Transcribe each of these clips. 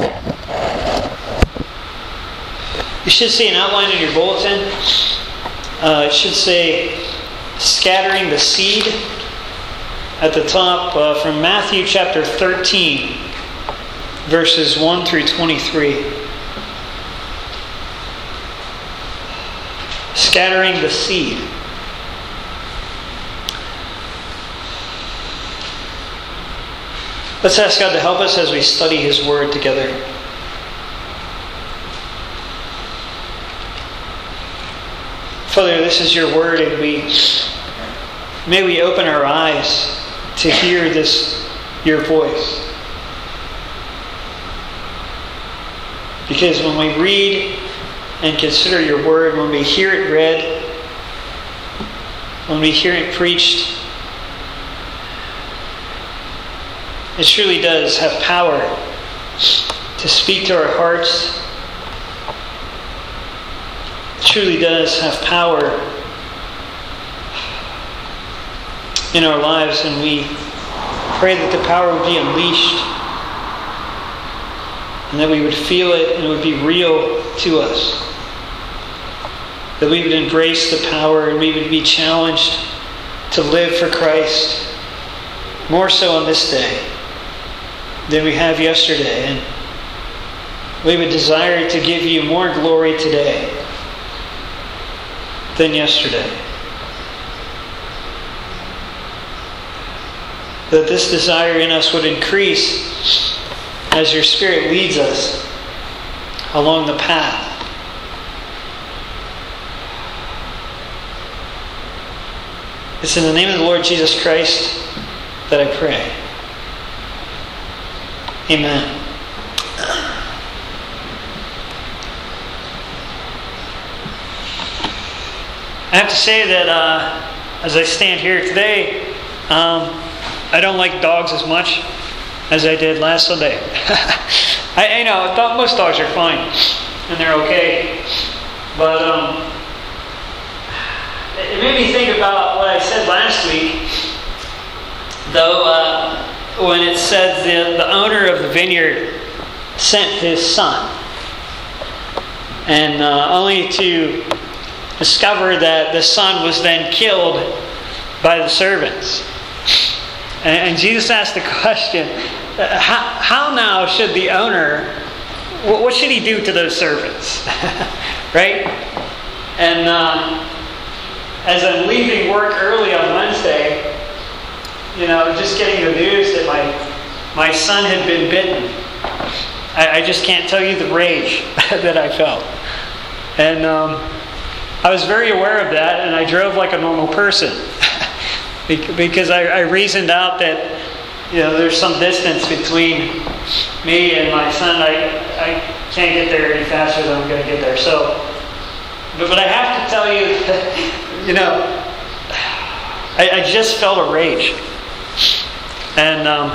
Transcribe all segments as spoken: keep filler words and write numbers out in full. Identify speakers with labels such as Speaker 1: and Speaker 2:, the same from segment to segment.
Speaker 1: You should see an outline in your bulletin. Uh, it should say scattering the seed at the top uh, from Matthew chapter thirteen, verses one through twenty-three. Scattering the seed. Let's ask God to help us as we study His Word together. Father, this is your Word, and we may we open our eyes to hear this, your voice. Because when we read and consider your Word, when we hear it read, when we hear it preached, it truly does have power to speak to our hearts. It truly does have power in our lives, and we pray that the power would be unleashed and that we would feel it and it would be real to us. That we would embrace the power and we would be challenged to live for Christ more so on this day than we have yesterday. And we would desire to give you more glory today than yesterday. That this desire in us would increase as your Spirit leads us along the path. It's in the name of the Lord Jesus Christ that I pray. Amen. I have to say that uh, as I stand here today, um, I don't like dogs as much as I did last Sunday. I, I know, I thought most dogs are fine and they're okay, but um, it made me think about what I said last week, though, uh, when it said the, the owner of the vineyard sent his son, and uh, only to discover that the son was then killed by the servants. And, and Jesus asked the question, how, how now should the owner, what should he do to those servants? Right? And uh, as I'm leaving work early on Wednesday, you know, just getting the news that my my son had been bitten, I, I just can't tell you the rage that I felt. And um, I was very aware of that, and I drove like a normal person because I, I reasoned out that, you know, there's some distance between me and my son. I I can't get there any faster than I'm going to get there. So, but, but I have to tell you, you know, I, I just felt a rage. And um,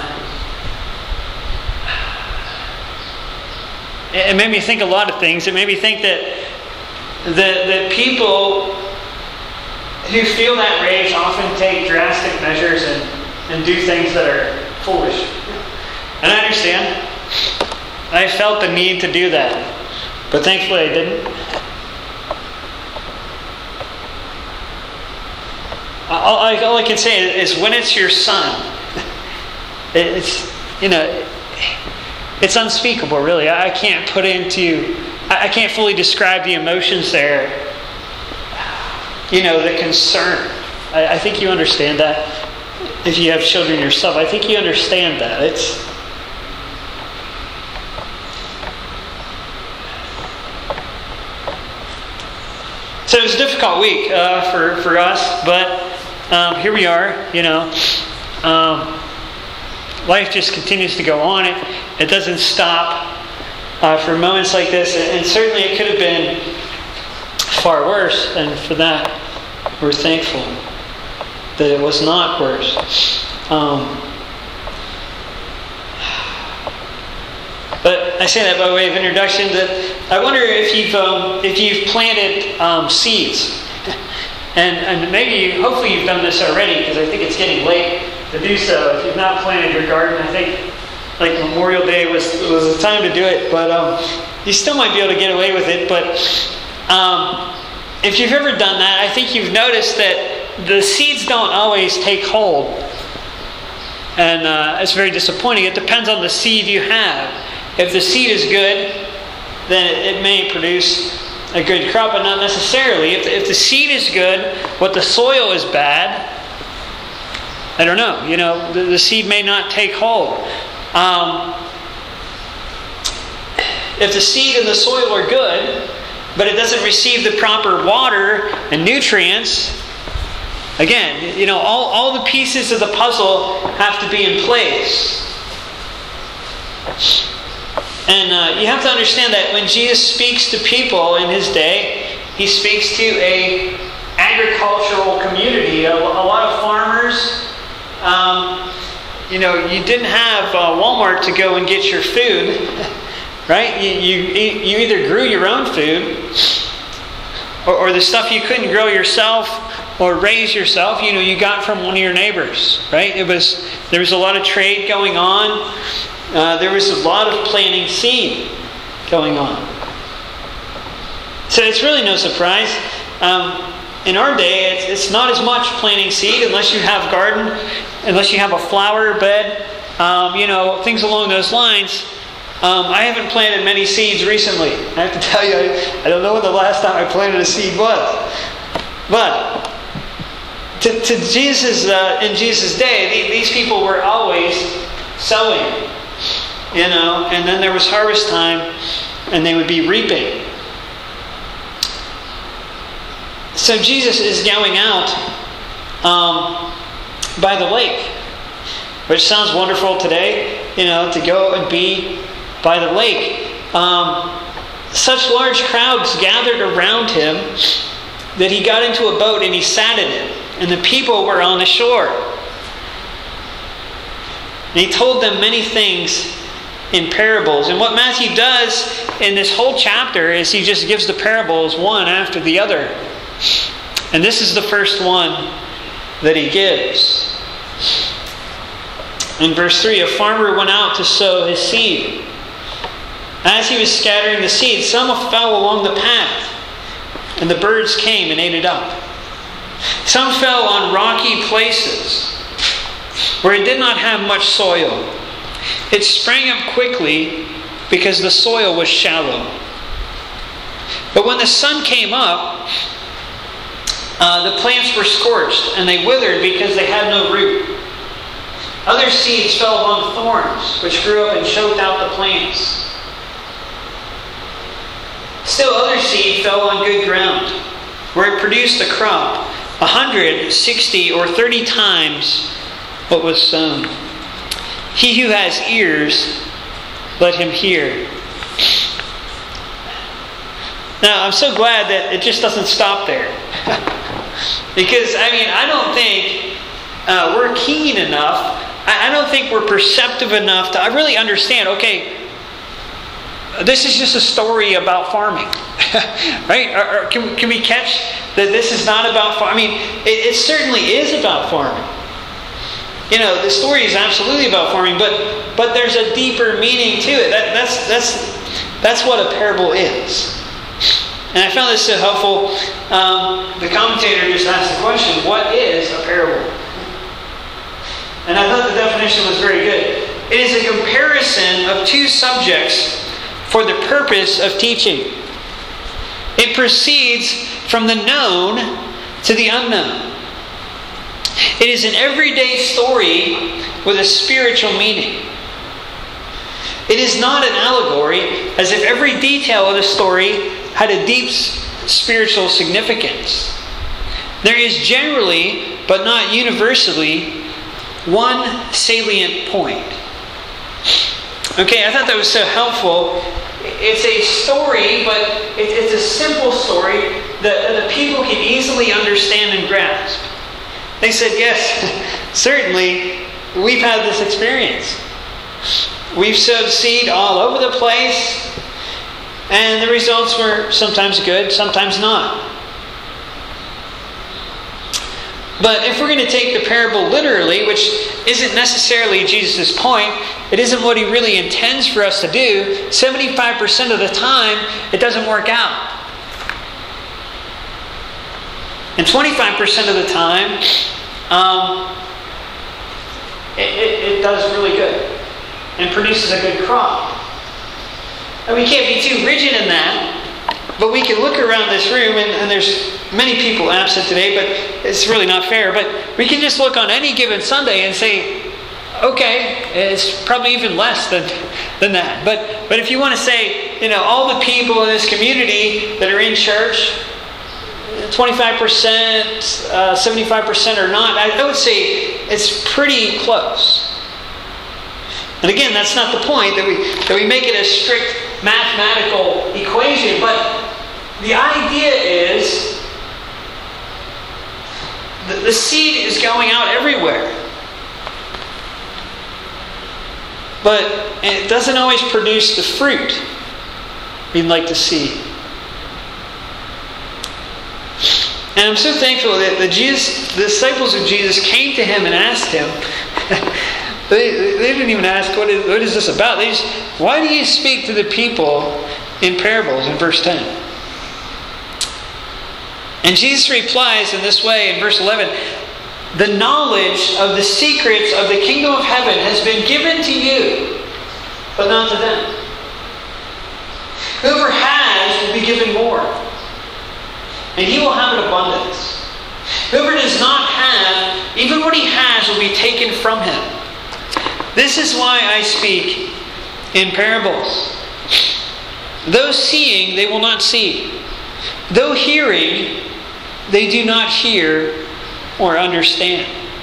Speaker 1: it made me think a lot of things. It made me think that that, that people who feel that rage often take drastic measures and, and do things that are foolish. And I understand. I felt the need to do that. But thankfully I didn't. All I, all I can say is when it's your son, it's, you know, it's unspeakable, really. I can't put into, I can't fully describe the emotions there. You know, the concern. I, I think you understand that. If you have children yourself, I think you understand that. It's, so it was a difficult week uh, for, for us, but um, here we are, you know. Um, Life just continues to go on. It, it doesn't stop uh, for moments like this. And certainly it could have been far worse. And for that, we're thankful that it was not worse. Um, but I say that by way of introduction. That I wonder if you've um, if you've planted um, seeds. And, and maybe, hopefully you've done this already, because I think it's getting late to do so. If you've not planted your garden, I think like Memorial Day was was the time to do it, but um, you still might be able to get away with it. But um, if you've ever done that, I think you've noticed that the seeds don't always take hold. And uh, it's very disappointing. It depends on the seed you have. If the seed is good, then it, it may produce a good crop, but not necessarily. If the, if the seed is good, but the soil is bad, I don't know. You know, the, the seed may not take hold. Um, if the seed and the soil are good, but it doesn't receive the proper water and nutrients, again, you know, all, all the pieces of the puzzle have to be in place. And uh, you have to understand that when Jesus speaks to people in His day, He speaks to a agricultural community. A, a lot of farmers, um, you know, you didn't have uh, Walmart to go and get your food, right? You, you, you either grew your own food, or, or the stuff you couldn't grow yourself or raise yourself, you know, you got from one of your neighbors, right? It was there was a lot of trade going on. Uh, there was a lot of planting seed going on. So it's really no surprise. Um, in our day, it's, it's not as much planting seed unless you have a garden, unless you have a flower bed, um, you know, things along those lines. Um, I haven't planted many seeds recently. I have to tell you, I, I don't know when the last time I planted a seed was. But to, to Jesus, uh, in Jesus' day, these people were always sowing. You know, and then there was harvest time, and they would be reaping. So Jesus is going out um, by the lake, which sounds wonderful today, you know, to go and be by the lake. Um, such large crowds gathered around Him that He got into a boat and He sat in it, and the people were on the shore. And He told them many things in parables. And what Matthew does in this whole chapter is he just gives the parables one after the other. And this is the first one that he gives. In verse three, a farmer went out to sow his seed. As he was scattering the seed, some fell along the path, and the birds came and ate it up. Some fell on rocky places, where it did not have much soil. It sprang up quickly because the soil was shallow. But when the sun came up, uh, the plants were scorched and they withered because they had no root. Other seeds fell among thorns, which grew up and choked out the plants. Still other seed fell on good ground, where it produced a crop, a hundred, sixty, or thirty times what was sown. He who has ears, let him hear. Now, I'm so glad that it just doesn't stop there. Because, I mean, I don't think uh, we're keen enough. I, I don't think we're perceptive enough to I really understand, okay, this is just a story about farming. Right? Or, or can, can we catch that this is not about farming? I mean, it, it certainly is about farming. You know, the story is absolutely about farming, but but there's a deeper meaning to it. That, that's that's that's what a parable is. And I found this so helpful. Um, the commentator just asked the question, what is a parable? And I thought the definition was very good. It is a comparison of two subjects for the purpose of teaching. It proceeds from the known to the unknown. It is an everyday story with a spiritual meaning. It is not an allegory, as if every detail of the story had a deep spiritual significance. There is generally, but not universally, one salient point. Okay, I thought that was so helpful. It's a story, but it's a simple story that the people can easily understand and grasp. They said, yes, certainly, we've had this experience. We've sowed seed all over the place, and the results were sometimes good, sometimes not. But if we're going to take the parable literally, which isn't necessarily Jesus' point, it isn't what He really intends for us to do, seventy-five percent of the time, it doesn't work out. And twenty-five percent of the time, um, it, it, it does really good and produces a good crop. And we can't be too rigid in that. But we can look around this room, and, and there's many people absent today, but it's really not fair. But we can just look on any given Sunday and say, okay, it's probably even less than, than that. But but if you want to say, you know, all the people in this community that are in church, twenty-five percent, uh, seventy-five percent or not, I, I would say it's pretty close. And again, that's not the point, that we that we make it a strict mathematical equation, but the idea is that the seed is going out everywhere. But it doesn't always produce the fruit we'd like to see. And I'm so thankful that the, Jesus, the disciples of Jesus came to Him and asked Him. they, they didn't even ask, what is, what is this about? They just, why do you speak to the people in parables, in verse ten? And Jesus replies in this way in verse eleven, the knowledge of the secrets of the kingdom of heaven has been given to you, but not to them. Whoever has will be given more, and he will have an abundance. Whoever does not have, even what he has will be taken from him. This is why I speak in parables. Though seeing, they will not see. Though hearing, they do not hear or understand.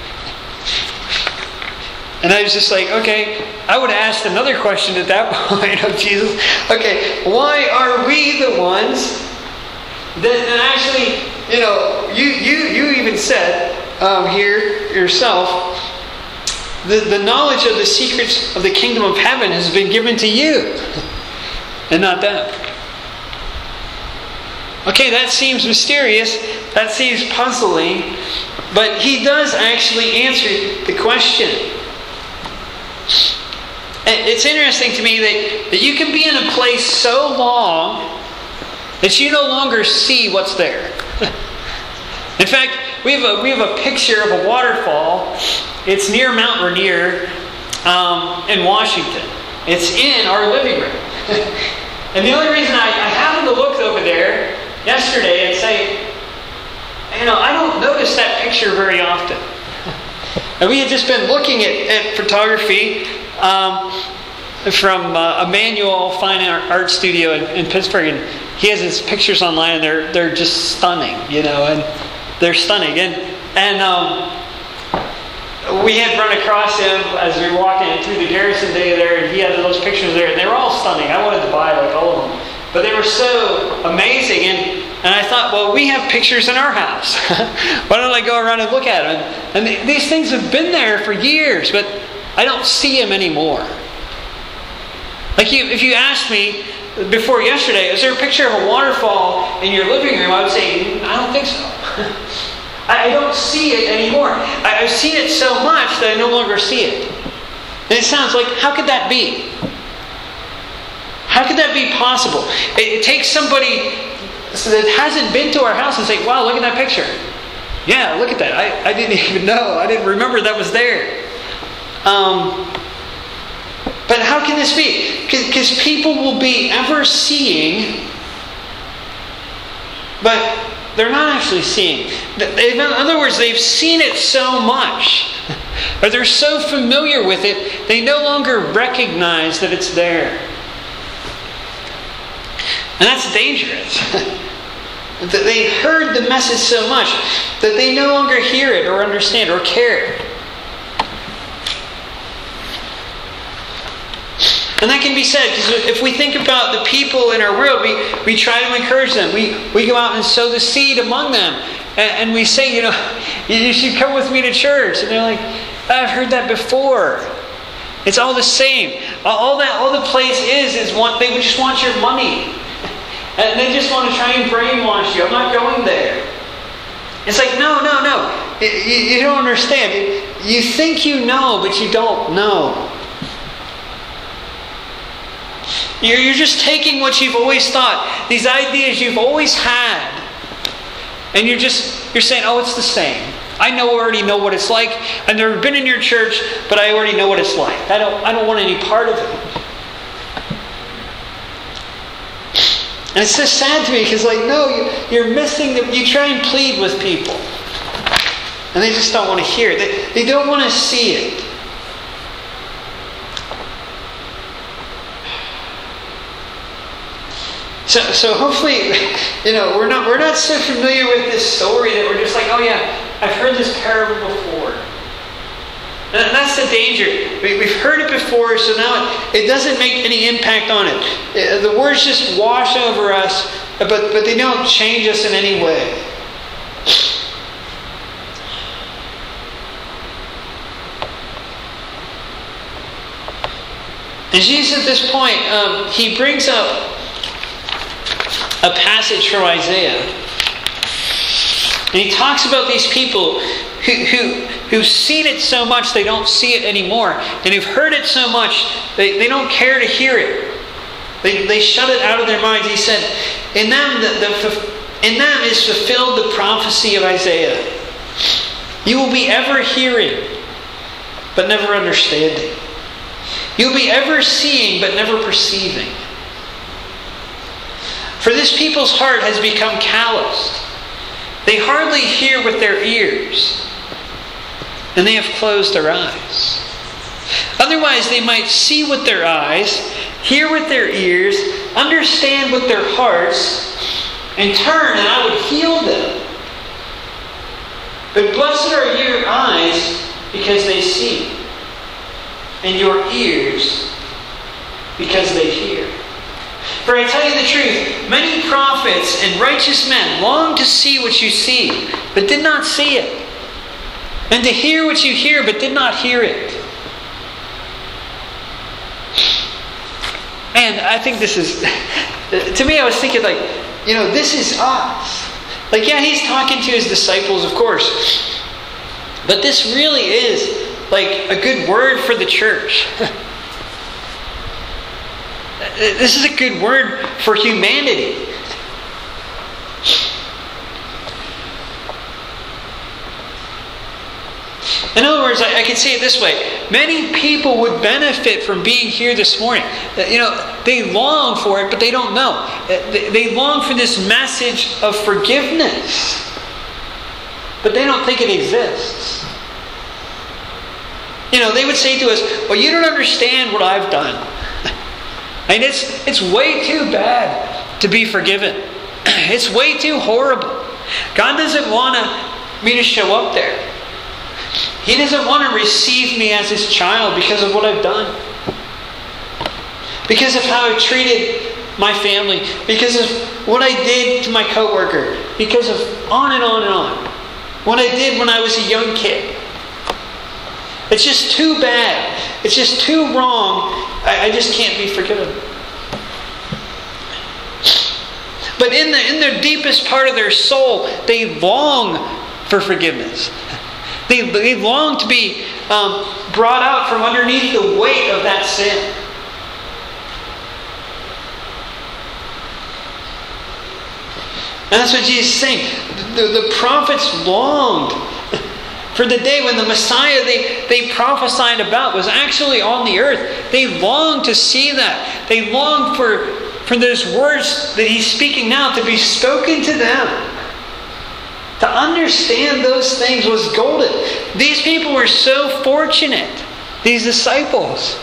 Speaker 1: And I was just like, okay, I would have asked another question at that point of Jesus. Okay, why are we the ones that, that actually, you know, you you you even said um, here yourself, the, the knowledge of the secrets of the kingdom of heaven has been given to you and not them. Okay, that seems mysterious. That seems puzzling. But he does actually answer the question. It's interesting to me that, that you can be in a place so long that you no longer see what's there. In fact, we have a we have a picture of a waterfall. It's near Mount Rainier um, in Washington. It's in our living room. And the only reason I, I happened to look over there yesterday and say, you know, I don't notice that picture very often. And we had just been looking at, at photography um, from uh, Emmanuel Fine Art, Art Studio in, in Pittsburgh, and he has his pictures online, and they're they're just stunning, you know, and they're stunning. And and um, we had run across him as we were walking through the Garrison Day there, and he had those pictures there, and they were all stunning. I wanted to buy like all of them. But they were so amazing, and, and I thought, well, we have pictures in our house. Why don't I go around and look at them? And, and the, these things have been there for years, but I don't see them anymore. Like you, if you asked me before yesterday, is there a picture of a waterfall in your living room? I would say, I don't think so. I, I don't see it anymore. I, I've seen it so much that I no longer see it. And it sounds like, how could that be? How could that be possible? It, it takes somebody that hasn't been to our house and say, wow, look at that picture. Yeah, look at that. I, I didn't even know. I didn't remember that was there. Um, but how can this be? Because people will be ever seeing, but they're not actually seeing. In other words, they've seen it so much, or they're so familiar with it, they no longer recognize that it's there. And that's dangerous. They heard the message so much that they no longer hear it or understand or care. And that can be said, because if we think about the people in our world, we, we try to encourage them. We, we go out and sow the seed among them. And, and we say, you know, you should come with me to church. And they're like, I've heard that before. It's all the same. All that all the place is, is want, they just want your money. And they just want to try and brainwash you. I'm not going there. It's like, no, no, no. You, you don't understand. You think you know, but you don't know. You're, you're just taking what you've always thought, these ideas you've always had, and you're just, you're saying, oh, it's the same. I know already know what it's like. I've never been in your church, but I already know what it's like. I don't, I don't want any part of it. And it's so sad to me because, like, no, you, you're missing the. You try and plead with people, and they just don't want to hear it. They, they don't want to see it. So, so hopefully, you know, we're not we're not so familiar with this story that we're just like, oh yeah, I've heard this parable before. And that's the danger. We, we've heard it before, so now it, it doesn't make any impact on it. The words just wash over us, but but they don't change us in any way. And Jesus, at this point, um, he brings up a passage from Isaiah. And he talks about these people who, who, who've seen it so much they don't see it anymore. And who've heard it so much they, they don't care to hear it. They, they shut it out of their minds. He said, in them, the, the, in them is fulfilled the prophecy of Isaiah. You will be ever hearing, but never understanding. You'll be ever seeing, but never perceiving. For this people's heart has become calloused. They hardly hear with their ears, and they have closed their eyes. Otherwise, they might see with their eyes, hear with their ears, understand with their hearts, and turn, and I would heal them. But blessed are your eyes, because they see, and your ears, because they hear. For I tell you the truth, many prophets and righteous men long to see what you see, but did not see it. And to hear what you hear, but did not hear it. And I think this is, to me I was thinking like, you know, this is us. Like, yeah, he's talking to his disciples, of course. But this really is like a good word for the church. This is a good word for humanity. In other words, I, I can say it this way. Many people would benefit from being here this morning. You know, they long for it, but they don't know. They, they long for this message of forgiveness, but they don't think it exists. You know, they would say to us, well, you don't understand what I've done. And it's it's way too bad to be forgiven. It's way too horrible. God doesn't want me to show up there. He doesn't want to receive me as His child because of what I've done. Because of how I've treated my family. Because of what I did to my coworker. Because of on and on and on. What I did when I was a young kid. It's just too bad. It's just too wrong. I, I just can't be forgiven. But in the in the deepest part of their soul, they long for forgiveness. They, they long to be um, brought out from underneath the weight of that sin. And that's what Jesus is saying. The, the prophets longed for the day when the Messiah they, they prophesied about was actually on the earth. They longed to see that. They longed for, for those words that He's speaking now to be spoken to them. To understand those things was golden. These people were so fortunate. These disciples.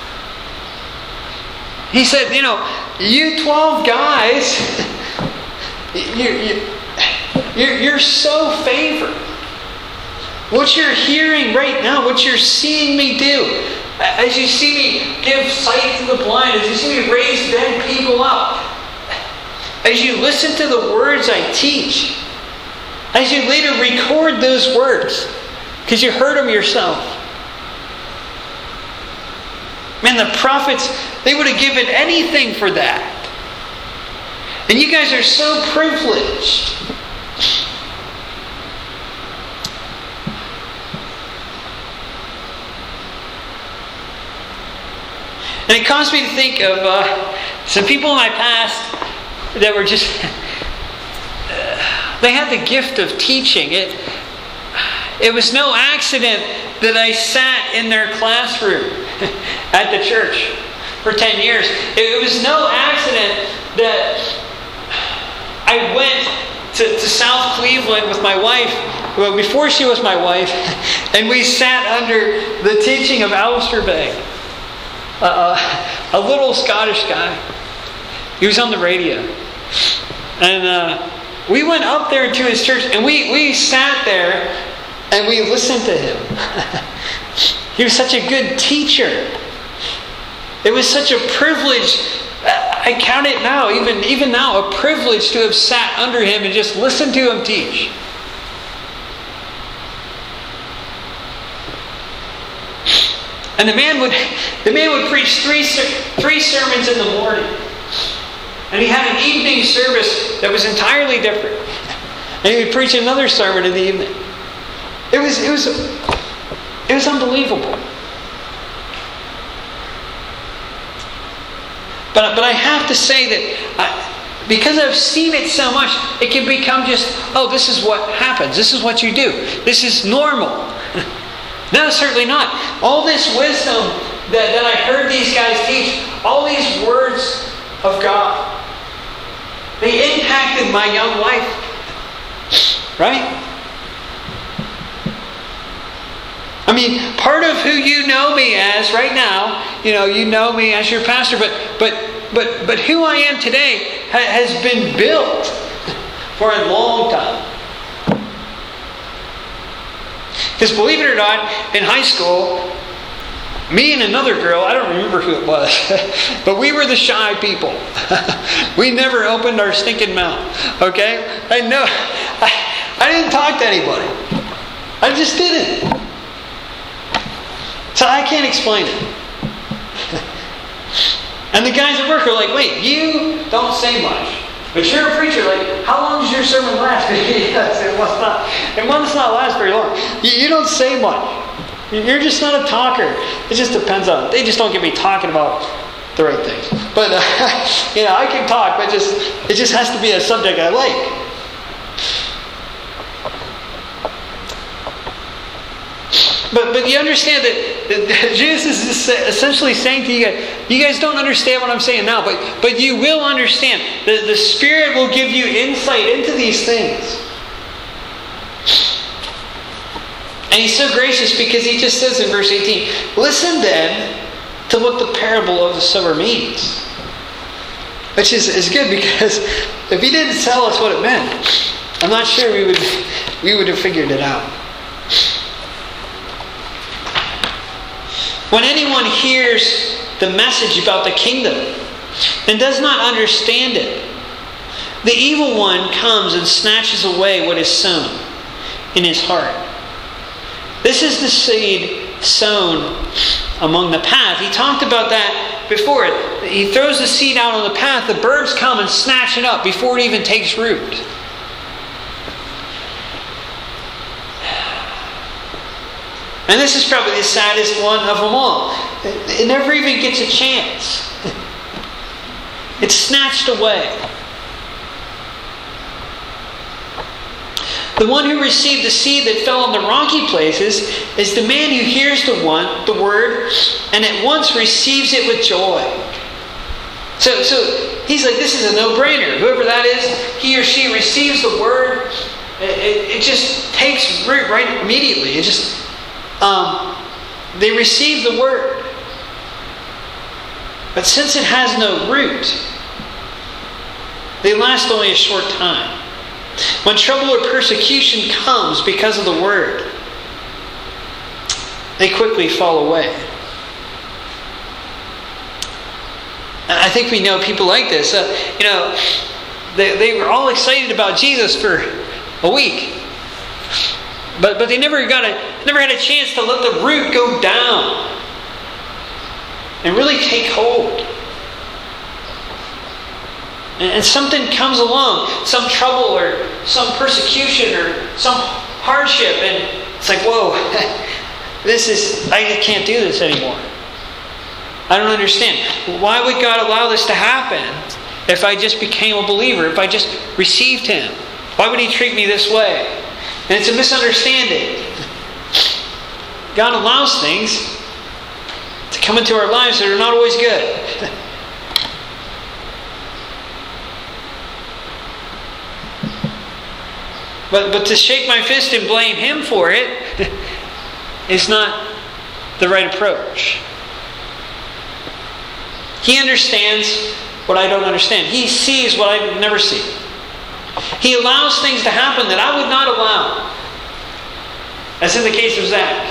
Speaker 1: He said, you know, you twelve guys, you're, you're, you're so favored. What you're hearing right now, what you're seeing me do, as you see me give sight to the blind, as you see me raise dead people up, as you listen to the words I teach, as you later record those words, because you heard them yourself. Man, the prophets, they would have given anything for that. And you guys are so privileged. And it caused me to think of uh, Some people in my past that were just, they had the gift of teaching. It, it was no accident that I sat in their classroom at the church for ten years. It was no accident that I went to, to South Cleveland with my wife, well, before she was my wife, and we sat under the teaching of Alistair Begg, uh, a little Scottish guy. He was on the radio. And uh, we went up there to his church, and we, we sat there and we listened to him. He was such a good teacher. It was such a privilege. I count it now, even, even now, a privilege to have sat under him and just listened to him teach. And the man would the man would preach three three sermons in the morning. And he had an evening service that was entirely different. And he would preach another sermon in the evening. It was it was it was unbelievable. But, but I have to say that I, because I've seen it so much, it can become just, oh, this is what happens. This is what you do. This is normal. No, certainly not. All this wisdom that, that I heard these guys teach, all these words of God, they impacted my young life. Right? I mean, part of who you know me as right now, you know, you know me as your pastor, but but but but who I am today ha- has been built for a long time. Because believe it or not, in high school, me and another girl, I don't remember who it was, but we were the shy people. We never opened our stinking mouth. Okay? I know. I, I didn't talk to anybody. I just didn't. So I can't explain it. And the guys at work are like, wait, you don't say much. But you're a preacher, like, how long does your sermon last? Yes, it must not. It must not last very long. You, you don't say much. You're just not a talker. It just depends on, they just don't get me talking about the right things. But, uh, you know, I can talk, but just it just has to be a subject I like. But but you understand that, that Jesus is essentially saying to you guys, you guys don't understand what I'm saying now, but, but you will understand. The, the Spirit will give you insight into these things. And He's so gracious because He just says in verse eighteen, listen then to what the parable of the sower means. Which is, is good because if He didn't tell us what it meant, I'm not sure we would we would have figured it out. When anyone hears the message about the kingdom and does not understand it, the evil one comes and snatches away what is sown in his heart. This is the seed sown among the path. He talked about that before. He throws the seed out on the path. The birds come and snatch it up before it even takes root. And this is probably the saddest one of them all. It never even gets a chance. It's snatched away. The one who received the seed that fell on the rocky places is the man who hears the one, the word, and at once receives it with joy. So, so he's like, this is a no-brainer. Whoever that is, he or she receives the word. It, it, it just takes root right immediately. It just... Um, they receive the word. But since it has no root, they last only a short time. When trouble or persecution comes because of the word, they quickly fall away. And I think we know people like this. Uh, you know, they, they were all excited about Jesus for a week. But but they never got a never had a chance to let the root go down and really take hold. And, and something comes along, some trouble or some persecution or some hardship, and it's like, whoa, this is I can't do this anymore. I don't understand. Why would God allow this to happen if I just became a believer, if I just received Him? Why would He treat me this way? And it's a misunderstanding. God allows things to come into our lives that are not always good. But, but to shake my fist and blame Him for it is not the right approach. He understands what I don't understand. He sees what I never see. He allows things to happen that I would not allow. As in the case of Zach.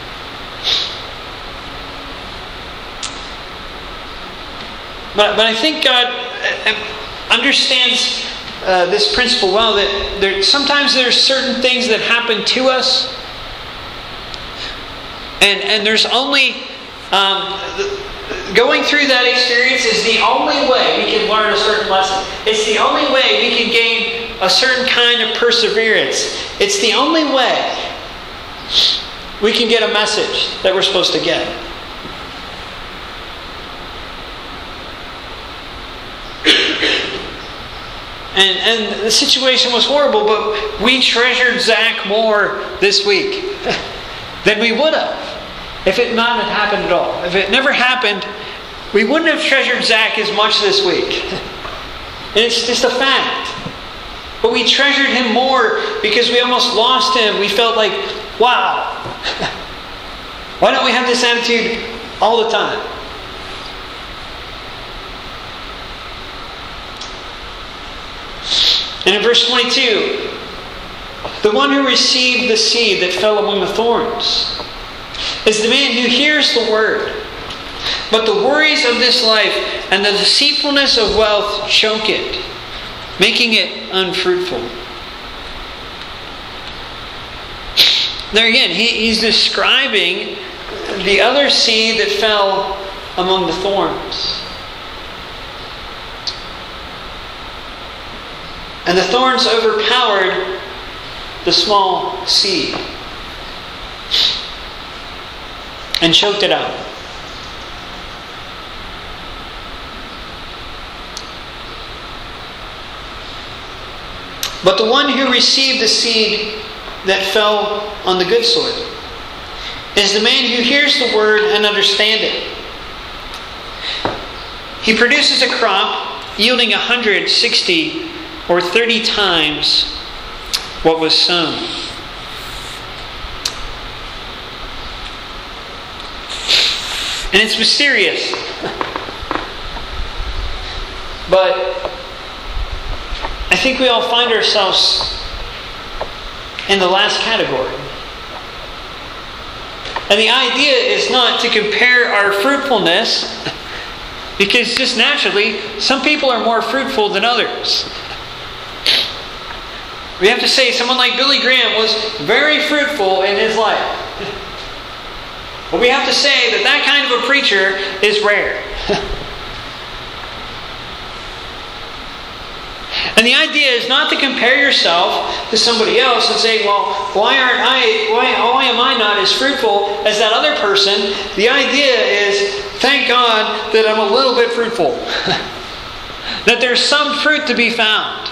Speaker 1: But, but I think God understands uh, this principle well, that there, sometimes there's certain things that happen to us, and, and there's only... Um, going through that experience is the only way we can learn a certain lesson. It's the only way we can gain a certain kind of perseverance. It's the only way we can get a message that we're supposed to get. And, and the situation was horrible, but we treasured Zach more this week than we would have if it not had happened at all. If it never happened, we wouldn't have treasured Zach as much this week. And it's just a fact. But we treasured him more because we almost lost him. We felt like, wow, why don't we have this attitude all the time? And in verse twenty-two, the one who received the seed that fell among the thorns is the man who hears the word, but the worries of this life and the deceitfulness of wealth choke it, making it unfruitful. There again, he, he's describing the other seed that fell among the thorns. And the thorns overpowered the small seed and choked it out. But the one who received the seed that fell on the good soil is the man who hears the word and understands it. He produces a crop yielding one hundred sixty or thirty times what was sown. And it's mysterious. But I think we all find ourselves in the last category. And the idea is not to compare our fruitfulness, because just naturally, some people are more fruitful than others. We have to say someone like Billy Graham was very fruitful in his life. But we have to say that that kind of a preacher is rare. And the idea is not to compare yourself to somebody else and say, well, why aren't I, why, why am I not as fruitful as that other person? The idea is, thank God that I'm a little bit fruitful. That there's some fruit to be found.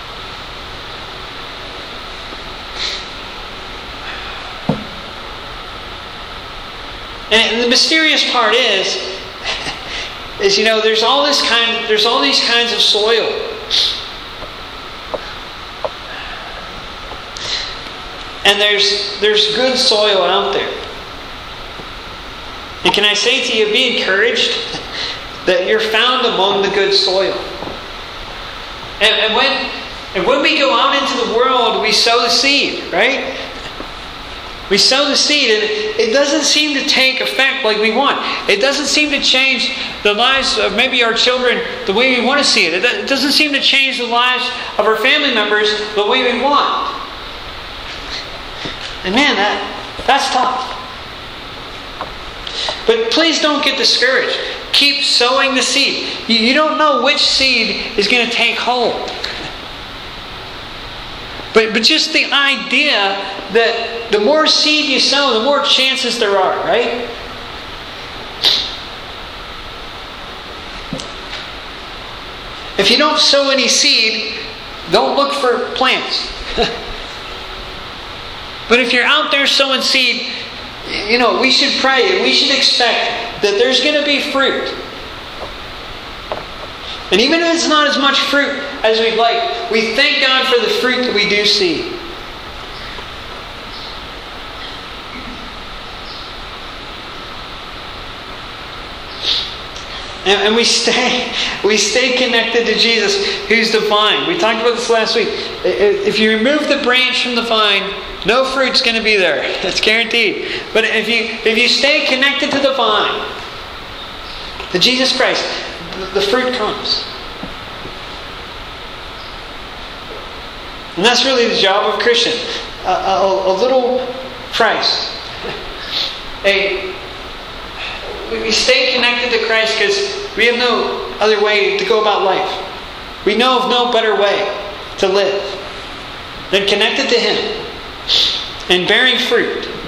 Speaker 1: And the mysterious part is, is you know, there's all this kind, there's all these kinds of soil. And there's there's good soil out there. And can I say to you, be encouraged that you're found among the good soil. And, and when and when we go out into the world, we sow the seed, right? We sow the seed, and it doesn't seem to take effect like we want. It doesn't seem to change the lives of maybe our children the way we want to see it. It doesn't seem to change the lives of our family members the way we want. And man, that that's tough. But please don't get discouraged. Keep sowing the seed. You, you don't know which seed is going to take hold. But, but just the idea that the more seed you sow, the more chances there are, right? If you don't sow any seed, don't look for plants. But if you're out there sowing seed, you know, we should pray and we should expect that there's going to be fruit. And even if it's not as much fruit as we'd like, we thank God for the fruit that we do see. And we stay, we stay connected to Jesus, who's the vine. We talked about this last week. If you remove the branch from the vine, no fruit's going to be there. That's guaranteed. But if you if you stay connected to the vine, to Jesus Christ, the fruit comes. And that's really the job of a Christian. A, a, a little Christ. A We stay connected to Christ because we have no other way to go about life. We know of no better way to live than connected to Him and bearing fruit.